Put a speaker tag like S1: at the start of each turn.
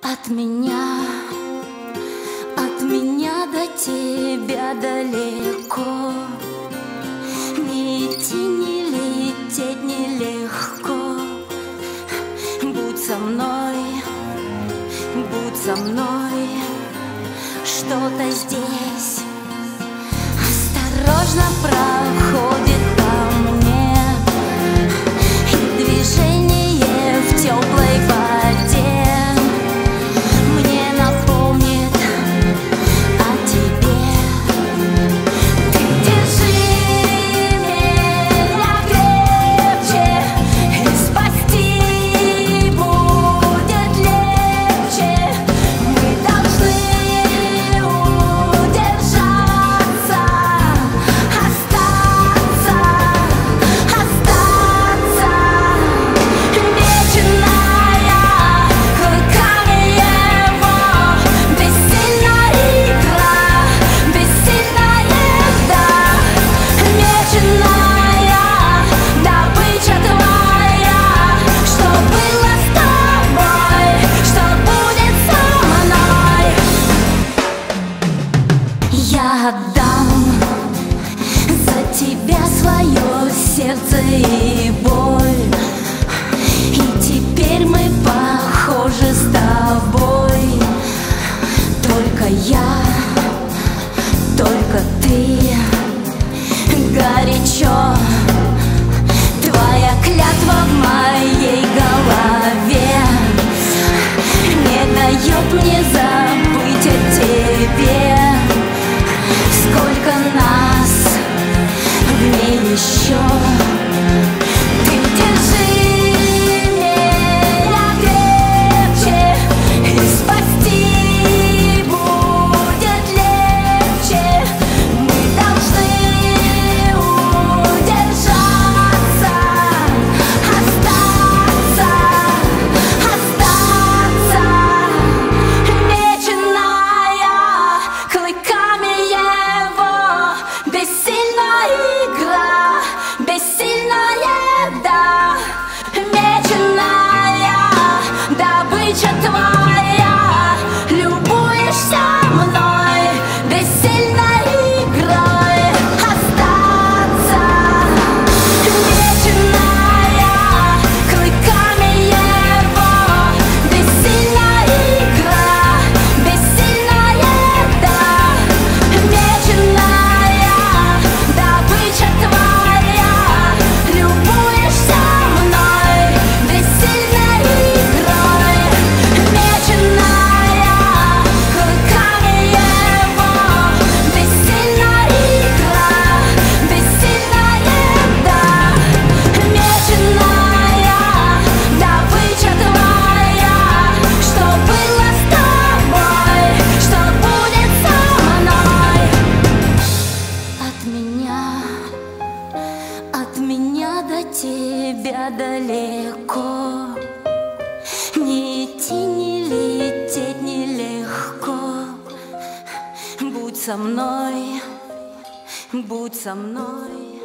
S1: От меня до тебя далеко. Не идти, не лететь нелегко. Будь со мной, что-то здесь осторожно проходит по мне, и движение в теплой воде мне напомнит о тебе. Ты держи меня крепче, и спасти будет легче. Мы должны удержаться, остаться вечная, клыками его бессильная игра, бессильная еда, вечная добыча твоя. Что было с тобой, что будет со мной? Я отдам за тебя свое сердце и боль, и теперь мы похожи с тобой. Только я, только ты, горячо. Твоя клятва в моей голове не дает мне забыть о тебе. Сколько нас в ней еще? Ты держи меня крепче, и спасти будет легче. Мы должны удержаться, остаться вечная, клыками его бессильная игра, бессильная еда, вечная добыча твоя. Любуешься мной бессильной игрой, остаться вечная, клыками его бессильная игра, бессильная еда, вечная добыча твоя. Любуешься мной бессильной игрой, вечная, клыками его бессильная игра, бессильная еда, вечная добыча твоя. Что было с тобой, что будет со мной? От меня до тебя далеко. Не идти, не лететь нелегко. Будь со мной, будь со мной.